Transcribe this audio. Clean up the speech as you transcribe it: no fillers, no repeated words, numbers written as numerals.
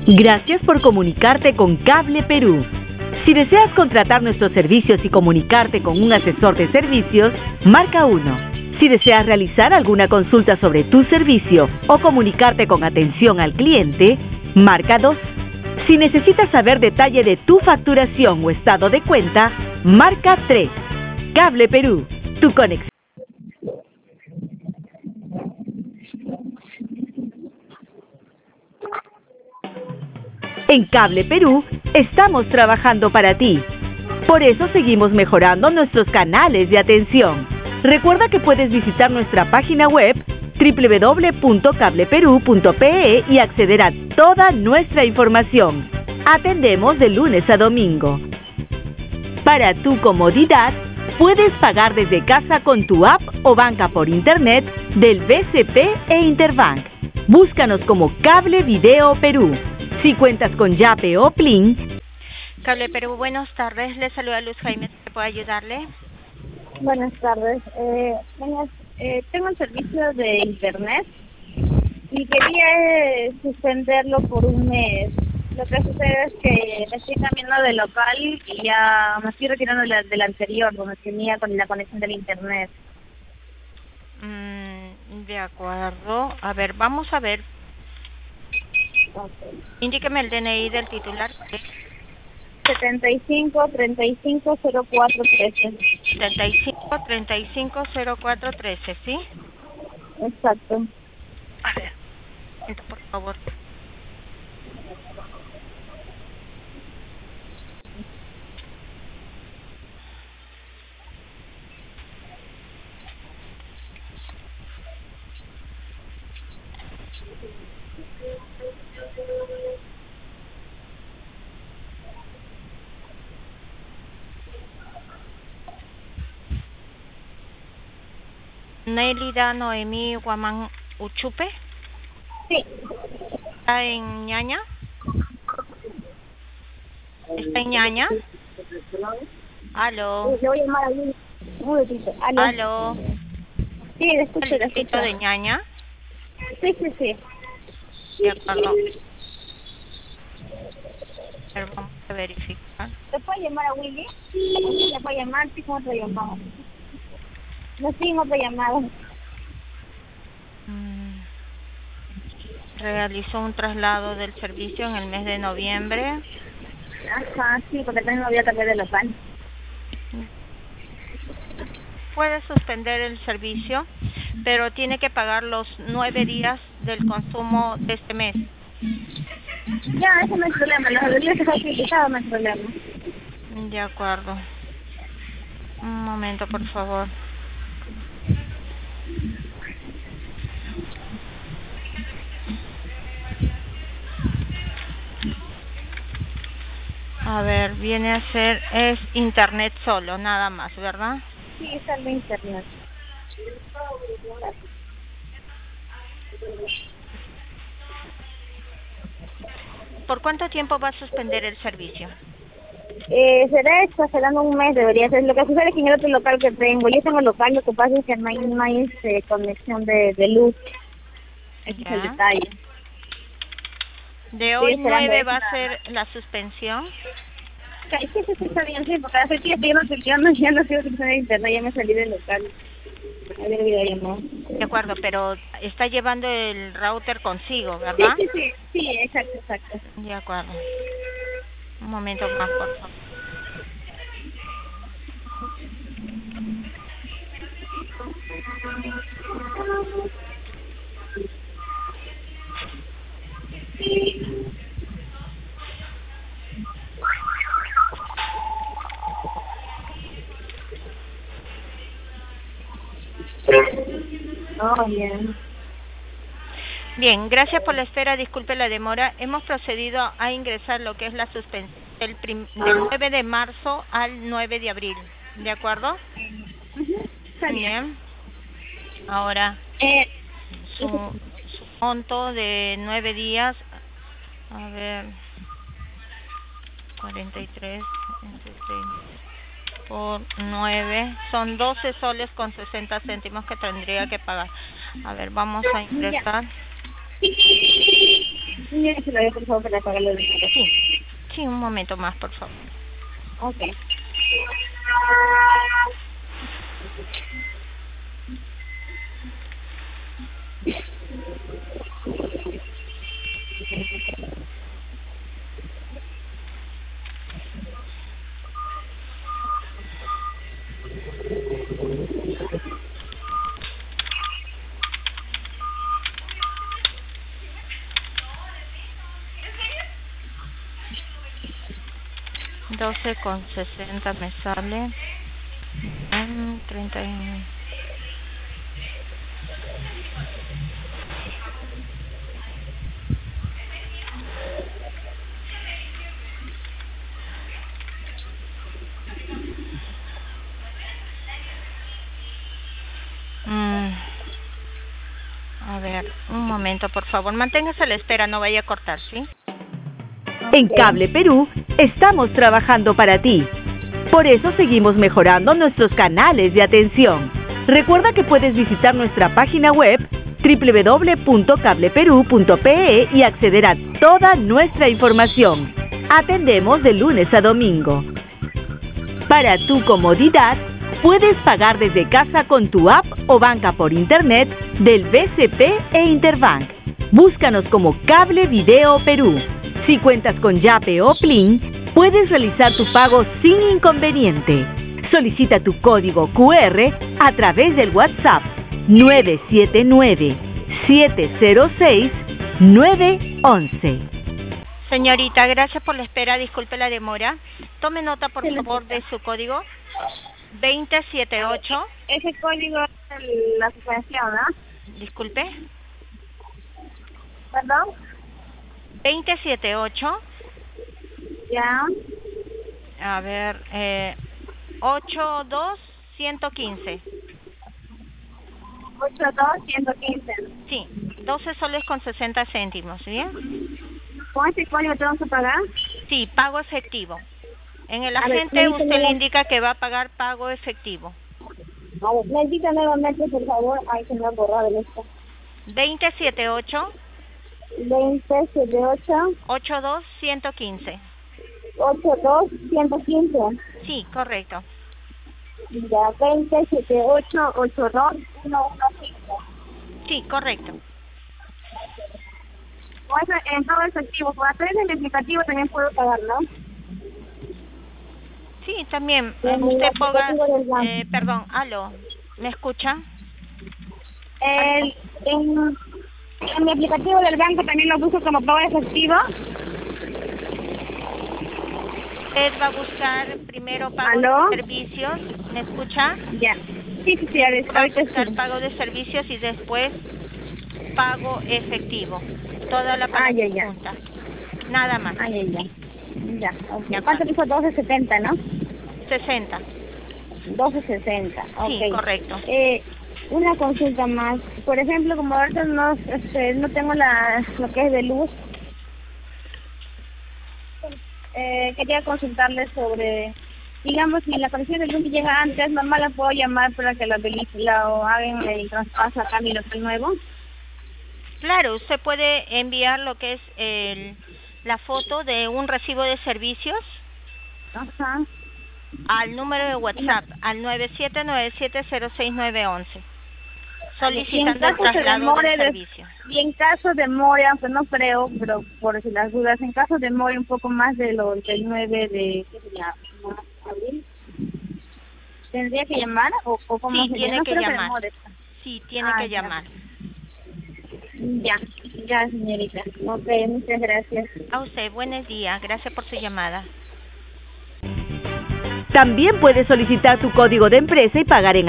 Gracias por comunicarte con Cable Perú. Si deseas contratar nuestros servicios y comunicarte con un asesor de servicios, marca 1. Si deseas realizar alguna consulta sobre tu servicio o comunicarte con atención al cliente, marca 2. Si necesitas saber detalle de tu facturación o estado de cuenta, marca 3. Cable Perú, tu conexión. En Cable Perú estamos trabajando para ti. Por eso seguimos mejorando nuestros canales de atención. Recuerda que puedes visitar nuestra página web www.cableperú.pe y acceder a toda nuestra información. Atendemos de lunes a domingo. Para tu comodidad, puedes pagar desde casa con tu app o banca por internet del BCP e Interbank. Búscanos como Cable Video Perú. Si cuentas con Yape o Plin. Cable Perú, buenas tardes. Le saluda Luz Jaime. ¿Te puedo ayudarle? Buenas tardes. Tengo el servicio de internet y quería suspenderlo por un mes. Lo que sucede es que me estoy cambiando de local y ya me estoy retirando del anterior, donde tenía con la conexión del internet. De acuerdo. A ver, vamos a ver. Okay. Indíqueme el DNI del titular. 75-35-04-13. 75-35-04-13, ¿sí? Exacto. A ver, por favor. Nelida Noemí Guamán Uchupe. Sí. ¿Está en Ñaña? ¿Está en Ñaña? ¿Aló? Le voy a llamar a un momentito. ¿Aló? Sí, le escucho, ¿El distrito de Ñaña? Sí. De acuerdo. A ver, vamos a verificar. ¿Le puede llamar a Willy? ¿Le puede llamar? Sí, con otra llamada. No, sí, en otra llamada. Realizó un traslado del servicio en el mes de noviembre. Ajá, sí, porque también me voy a cambiar de local. Puede suspender el servicio, pero tiene que pagar los 9 días del consumo de este mes. Ya, eso no es problema. Los días que se ha utilizado no es problema. De acuerdo. Un momento, por favor. A ver, viene a ser, es internet solo, nada más, ¿verdad? Sí, está en internet. ¿Por cuánto tiempo va a suspender el servicio? Será exagerando un mes, debería ser. Lo que sucede es que en el otro local que tengo, yo tengo local, lo que pasa es que no hay conexión de luz. Ese es el detalle. ¿De hoy 9 va a ser la suspensión? Sí, está bien, sí, porque hace tiempo ya no estoy utilizando internet, ya me salí del local. Ayer videollamada. De acuerdo, pero está llevando el router consigo, ¿verdad? Sí, exacto. De acuerdo. Un momento más, por favor. Oh, bien. Bien, gracias por la espera, disculpe la demora. Hemos procedido a ingresar lo que es la suspensión del 9 de marzo al 9 de abril, ¿de acuerdo? Está bien. Ahora, su monto de 9 días, a ver, 43 por 9, son 12 soles con 60 céntimos que tendría que pagar. A ver, vamos a ingresar. Señorita, ¿Puede que se lo dé, por favor, para pagarlo de dinero? Sí, sí, un momento más, por favor. Ok. $12.60 me sale. 31. A ver, un momento, por favor. Manténgase a la espera, no vaya a cortar, ¿sí? En Cable Perú estamos trabajando para ti. Por eso seguimos mejorando nuestros canales de atención. Recuerda que puedes visitar nuestra página web www.cableperú.pe y acceder a toda nuestra información. Atendemos de lunes a domingo. Para tu comodidad, puedes pagar desde casa con tu app o banca por internet del BCP e Interbank. Búscanos como Cable Video Perú. Si cuentas con Yape o Plin, puedes realizar tu pago sin inconveniente. Solicita tu código QR a través del WhatsApp 979-706-911. Señorita, gracias por la espera, disculpe la demora. Tome nota, por favor, de su código 2078. Ese código es la suspensión, ¿no? Disculpe. ¿Perdón? 2078. Ya. A ver, 82115. 82115. Sí, 12 soles con 60 céntimos, ¿bien? ¿Con ese código tengo que pagar? Sí, pago efectivo. En el A ver, agente usted le nuevamente. indica que va a pagar pago efectivo. A ver, me indica nuevamente, por favor. Ahí se me ha borrado esto. 2078 2078 82115. 82115. Sí, correcto. Ya, 2078 82115. Sí, correcto. O eso en todo efectivo. Por a través del aplicativo también puedo pagar, ¿no? Sí, también. En el Usted ponga... aplicativo del banco. Perdón, aló. ¿Me escucha? En mi aplicativo del banco también lo uso como pago efectivo. Usted va a buscar primero pago ¿Aló? de servicios. ¿Me escucha? Ya. Sí, a ver, Va a ahorita buscar sí. pago de servicios y después pago efectivo. Toda la palabra ya. junta. Nada más. Ya. Ya, ok. Ya, ¿Cuánto dijo? 12.70, ¿no? 60. 12.60, ok. Sí, correcto. Una consulta más. Por ejemplo, como ahorita no tengo lo que es de luz, quería consultarle sobre, digamos, si la conexión de luz me llega antes, normal la puedo llamar para que o hagan el traspaso acá a mi local nuevo. Claro, usted puede enviar lo que es la foto de un recibo de servicios Ajá. al número de WhatsApp, al 9797060911, solicitando el traslado del servicio. Y en caso de more, aunque no creo, pero por si las dudas, en caso de more un poco más del 9 de, ¿qué sería? ¿Abril? ¿Tendría que llamar o cómo Sí, sería? tiene No que creo llamar. demore. Sí, tiene que ya. llamar. Ya, señorita. Ok, muchas gracias. A usted, buenos días. Gracias por su llamada. También puedes solicitar tu código de empresa y pagar en